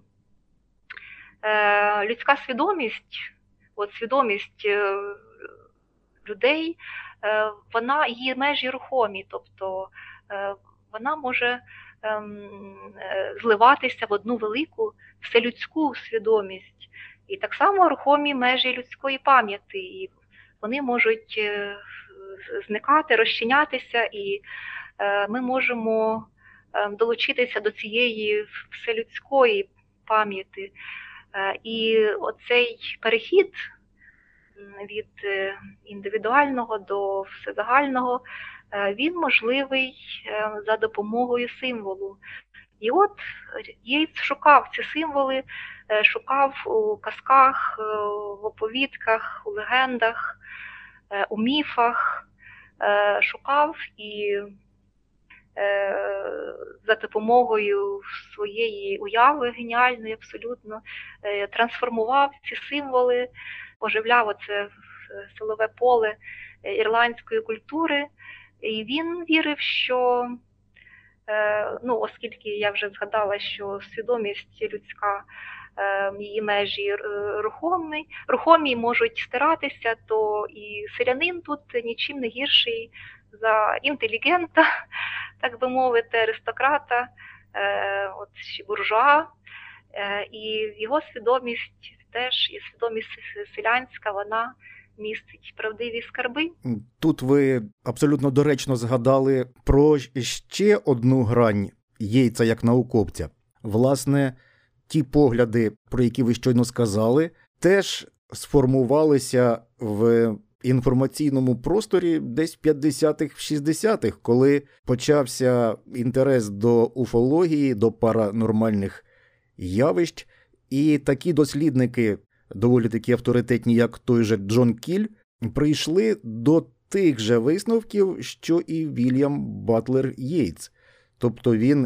людська свідомість, от свідомість людей, вона, її межі рухомі, тобто вона може зливатися в одну велику вселюдську свідомість. І так само рухомі межі людської пам'яті, і вони можуть зникати, розчинятися, і ми можемо долучитися до цієї вселюдської пам'яті. І оцей перехід від індивідуального до всезагального, він можливий за допомогою символу. І от Єйтс шукав ці символи, шукав у казках, в оповідках, у легендах, у міфах, шукав і за допомогою своєї уяви геніальної абсолютно трансформував ці символи, оживляв оце силове поле ірландської культури. І він вірив, що, ну, оскільки я вже згадала, що свідомість людська, її межі рухомі можуть стиратися, то і селянин тут нічим не гірший за інтелігента, так би мовити, аристократа, от буржуа, і його свідомість теж, і свідомість селянська, вона містить правдиві скарби. Тут ви абсолютно доречно згадали про ще одну грань Єйтса як науковця. Власне, ті погляди, про які ви щойно сказали, теж сформувалися в інформаційному просторі десь в 50-х, 60-х, коли почався інтерес до уфології, до паранормальних явищ, і такі дослідники, доволі такі авторитетні, як той же Джон Кіль, прийшли до тих же висновків, що і Вільям Батлер Єйтс. Тобто він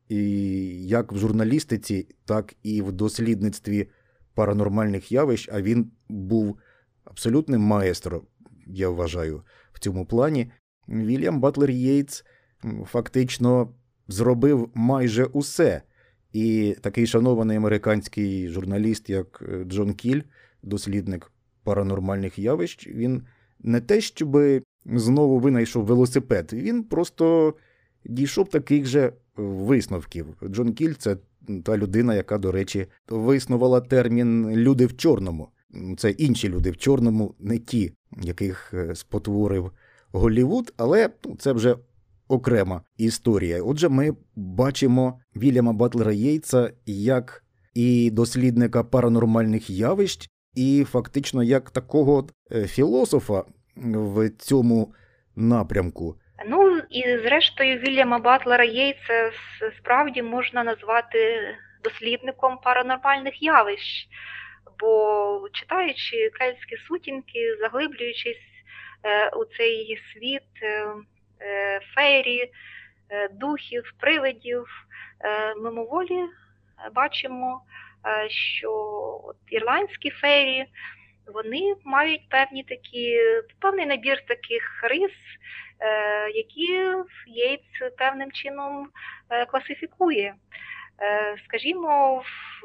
як в журналістиці, так і в дослідництві паранормальних явищ, а він був абсолютним маестро, я вважаю, в цьому плані. Вільям Батлер Єйтс фактично зробив майже усе. І такий шанований американський журналіст, як Джон Кіль, дослідник паранормальних явищ, він не те, щоб знову винайшов велосипед, він просто дійшов таких же висновків. Джон Кіль – це та людина, яка, до речі, виснувала термін «люди в чорному». Це інші люди в чорному, не ті, яких спотворив Голлівуд, але це вже окрема історія. Отже, ми бачимо Вільяма Батлера Єйтса як і дослідника паранормальних явищ, і фактично як такого філософа в цьому напрямку. Ну і зрештою Вільяма Батлера Єйтса справді можна назвати дослідником паранормальних явищ, бо читаючи кельтські сутінки, заглиблюючись у цей світ фейрі, духів, привидів, мимоволі бачимо, що от ірландські фейрі, вони мають певний набір таких рис, які Єйтс певним чином класифікує. Скажімо,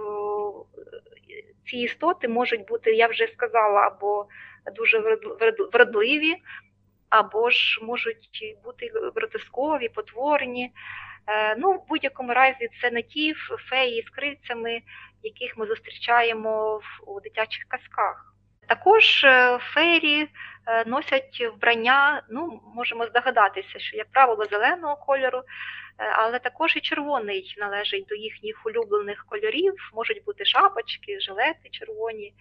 ці істоти можуть бути, я вже сказала, або дуже вродливі, або ж можуть бути гротескові, потворні. Ну, в будь-якому разі це не ті феї з крильцями, яких ми зустрічаємо у дитячих казках. Також фейрі носять вбрання, ну, можемо здогадатися, що, як правило, зеленого кольору, але також і червоний належить до їхніх улюблених кольорів, можуть бути шапочки, жилети червоні.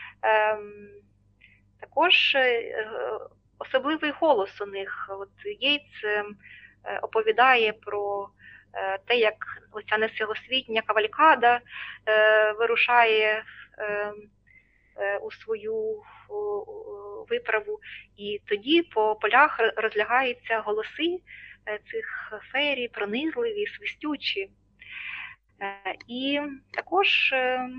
Також особливий голос у них. От Єйтс оповідає про те, як оця несилосвітня кавалькада вирушає у свою виправу, і тоді по полях розлягаються голоси цих фейрі, пронизливі, свистючі. І також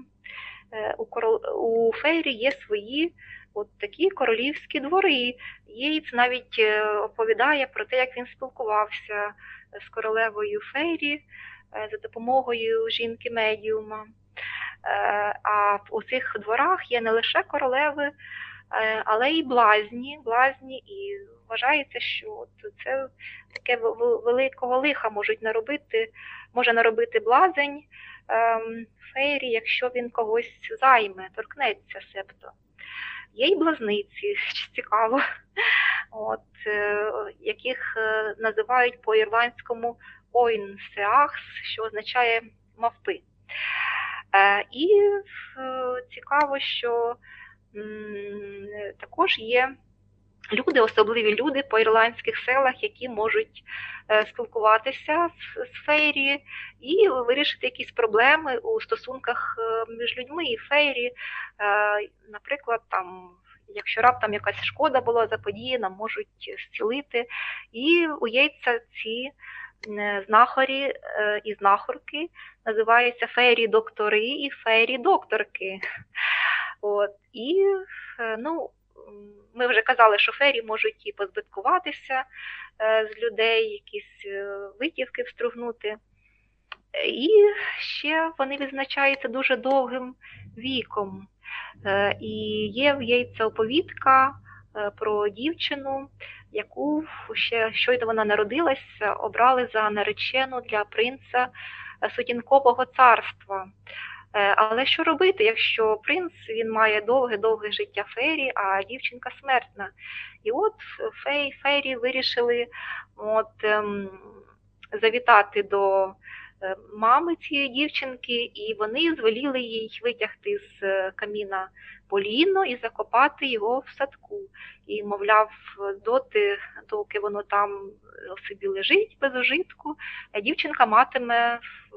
у фейрі є свої от такі королівські двори. Єйтс навіть оповідає про те, як він спілкувався з королевою фейрі за допомогою жінки-медіума. А у цих дворах є не лише королеви, але й блазні, і вважається, що це таке великого лиха може наробити блазень фейрі, якщо він когось займе, торкнеться себто. Є й блазниці, цікаво, от, яких називають по-ірландському ойнсеахс, що означає мавпи. І цікаво, що також є люди, особливі люди по ірландських селах, які можуть спілкуватися з фейрі і вирішити якісь проблеми у стосунках між людьми і фейрі. Наприклад, там, якщо раптом якась шкода була заподіяна, можуть зцілити. І у Єйтса ці знахарі і знахарки називаються фейрі-доктори і фейрі-докторки. От. І, ну, ми вже казали, що фейрі можуть і позбиткуватися з людей, якісь витівки встругнути. І ще вони відзначаються дуже довгим віком. І є в Єйтса оповідка про дівчину, яку ще щойно вона народилася, обрали за наречену для принца Сутінкового царства. Але що робити, якщо принц, він має довге життя фейрі, а дівчинка смертна? І от фейрі вирішили завітати до мами цієї дівчинки, і вони звеліли їй витягти з каміна поліно і закопати його в садку. І, мовляв, доки воно там собі лежить без ужитку, дівчинка матиме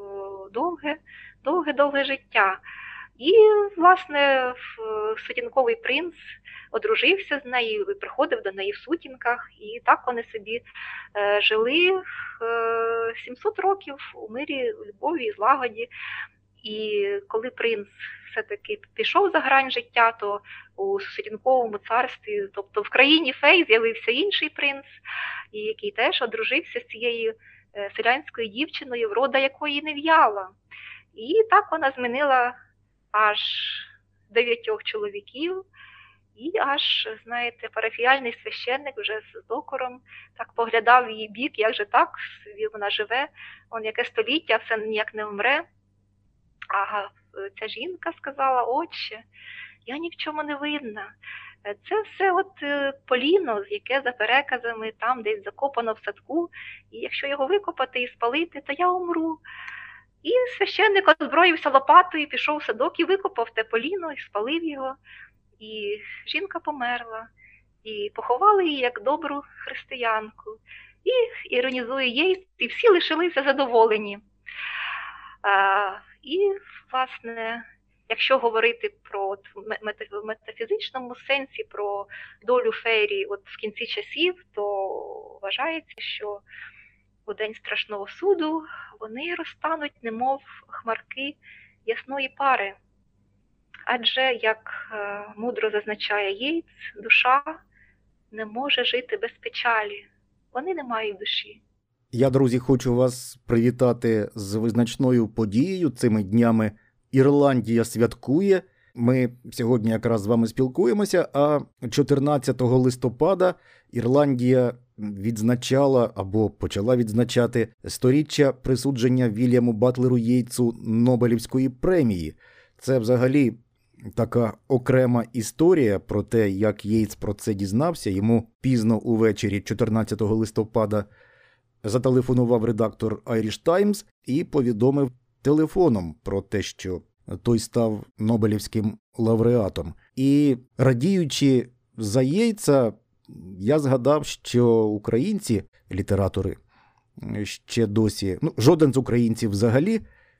довге життя. І, власне, сутінковий принц одружився з нею, приходив до неї в сутінках, і так вони собі жили 700 років у мирі, у любові і злагоді. І коли принц все-таки пішов за грань життя, то у сутінковому царстві, тобто в країні фей, з'явився інший принц, який теж одружився з цією селянською дівчиною, врода якої не в'яла. І так вона змінила аж 9 чоловіків, і аж, знаєте, парафіяльний священник вже з докором так поглядав в її бік, як же так, вона живе, яке століття, все ніяк не вмре. А ця жінка сказала: отче, я ні в чому не винна. Це все от поліно, яке за переказами там десь закопано в садку, і якщо його викопати і спалити, то я умру. І священник озброївся лопатою, пішов в садок і викопав те поліно, і спалив його. І жінка померла. І поховали її як добру християнку. І іронізує Єйтс, і всі лишилися задоволені. І, власне, якщо говорити про в метафізичному сенсі, про долю фейрі в кінці часів, то вважається, що у день страшного суду вони розтануть, немов хмарки ясної пари. Адже, як мудро зазначає Єйтс, душа не може жити без печалі. Вони не мають душі. Я, друзі, хочу вас привітати з визначною подією. Цими днями Ірландія святкує. Ми сьогодні якраз з вами спілкуємося, а 14 листопада Ірландія відзначала або почала відзначати 100-річчя присудження Вільяму Батлеру Єйтсу Нобелівської премії. Це взагалі така окрема історія про те, як Єйтс про це дізнався. Йому пізно увечері 14 листопада зателефонував редактор Irish Times і повідомив телефоном про те, що той став Нобелівським лауреатом. І радіючи за Єйтса, я згадав, що українці, літератори, ще досі, жоден з українців взагалі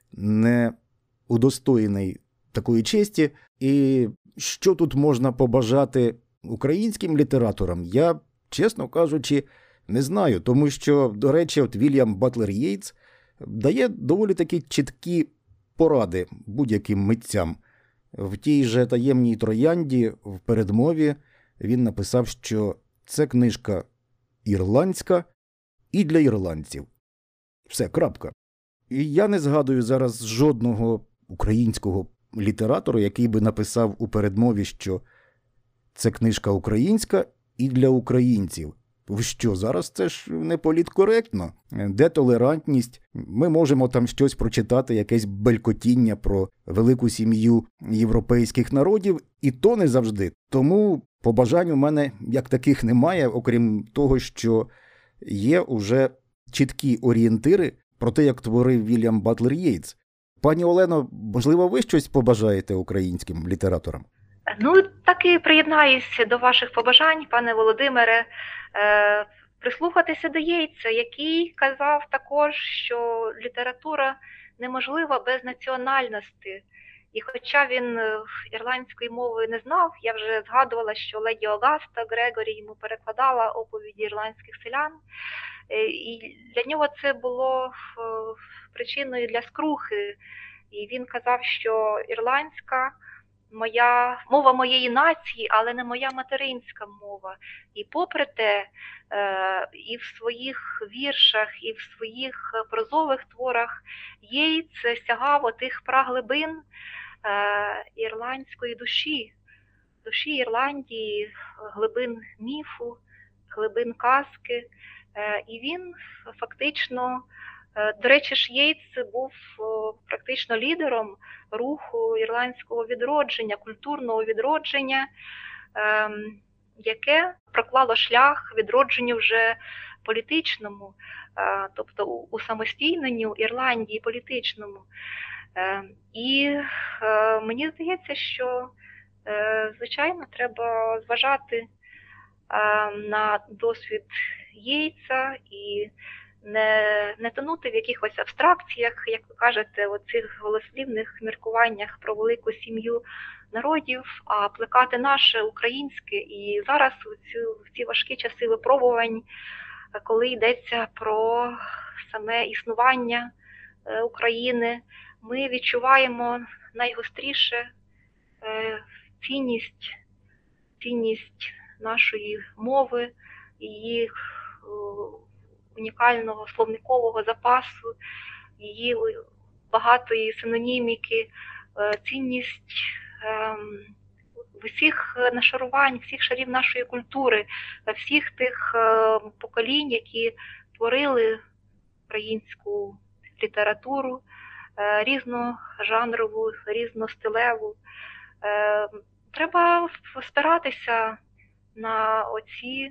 не удостоєний такої честі. І що тут можна побажати українським літераторам, я, чесно кажучи, не знаю. Тому що, до речі, Вільям Батлер Єйтс дає доволі такі чіткі поради будь-яким митцям. В тій же «Таємній троянді» в передмові він написав, що це книжка ірландська і для ірландців. Все, крапка. І я не згадую зараз жодного українського літератора, який би написав у передмові, що це книжка українська і для українців. Що, зараз це ж не політкоректно? Де толерантність? Ми можемо там щось прочитати, якесь белькотіння про велику сім'ю європейських народів, і то не завжди. Тому побажань у мене як таких немає, окрім того, що є уже чіткі орієнтири про те, як творив Вільям Батлер Єйтс. Пані Олено, можливо, ви щось побажаєте українським літераторам? Так і приєднаюся до ваших побажань, пане Володимире, прислухатися до Єйтса, який казав також, що література неможлива без національності. І хоча він ірландської мови не знав, я вже згадувала, що леді Огаста Грегорі йому перекладала оповіді ірландських селян, і для нього це було причиною для скрухи. І він казав, що ірландська мова моєї нації, але не моя материнська мова. І попри те, і в своїх віршах, і в своїх прозових творах Єйтс сягав отих праглибин ірландської душі Ірландії, глибин міфу, глибин казки. І він фактично, до речі ж, Єйтс був практично лідером руху ірландського відродження, культурного відродження, яке проклало шлях відродженню вже політичному, тобто усамостійненню Ірландії політичному. І мені здається, що, звичайно, треба зважати на досвід Єйтса і не тонути в якихось абстракціях, як ви кажете, оцих голослівних міркуваннях про велику сім'ю народів, а плекати наше українське. І зараз в ці важкі часи випробувань, коли йдеться про саме існування України, ми відчуваємо найгостріше цінність нашої мови, її унікального словникового запасу, її багатої синоніміки, цінність всіх нашарувань, всіх шарів нашої культури, всіх тих поколінь, які творили українську літературу, різножанрову, різностилеву. Треба спиратися на оці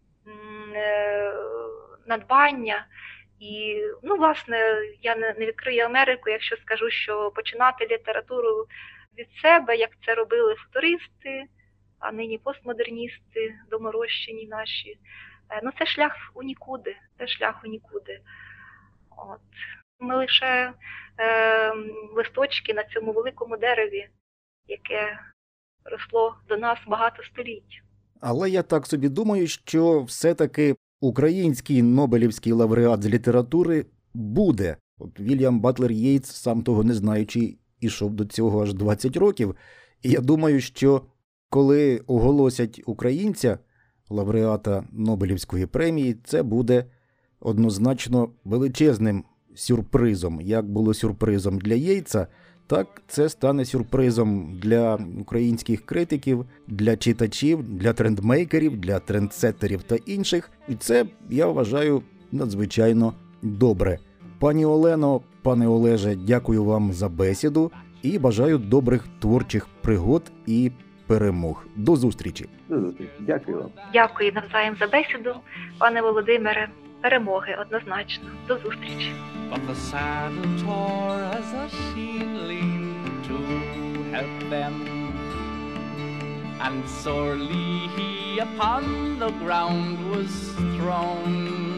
надбання. І, власне, я не відкрию Америку, якщо скажу, що починати літературу від себе, як це робили футуристи, а нині постмодерністи, доморощені наші, Ну, це шлях у нікуди, це шлях у нікуди. От. Ми лише листочки на цьому великому дереві, яке росло до нас багато століть. Але я так собі думаю, що все-таки український Нобелівський лауреат з літератури буде. От Вільям Батлер Єйтс, сам того не знаючи, ішов до цього аж 20 років. І я думаю, що коли оголосять українця, лауреата Нобелівської премії, це буде однозначно величезним сюрпризом. Як було сюрпризом для Єйтса, так це стане сюрпризом для українських критиків, для читачів, для трендмейкерів, для трендсеттерів та інших. І це, я вважаю, надзвичайно добре. Пані Олено, пане Олеже, дякую вам за бесіду і бажаю добрих творчих пригод і перемог. До зустрічі. До зустрічі. Дякую вам. Дякую навзаєм за бесіду, пане Володимире. Перемоги однозначно. До зустрічі. But the saddle tore as the sheen leaned to help them, and sorely he upon the ground was thrown.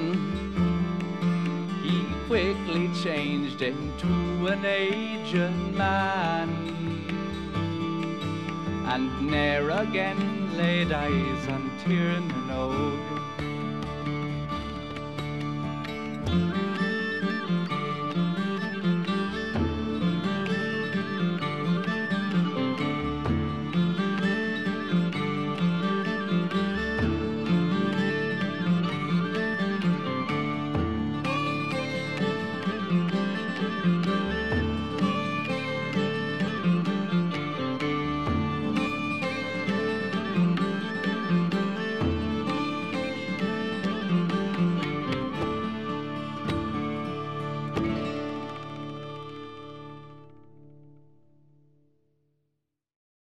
He quickly changed into an aged man, and ne'er again laid eyes on Tiernan Oak.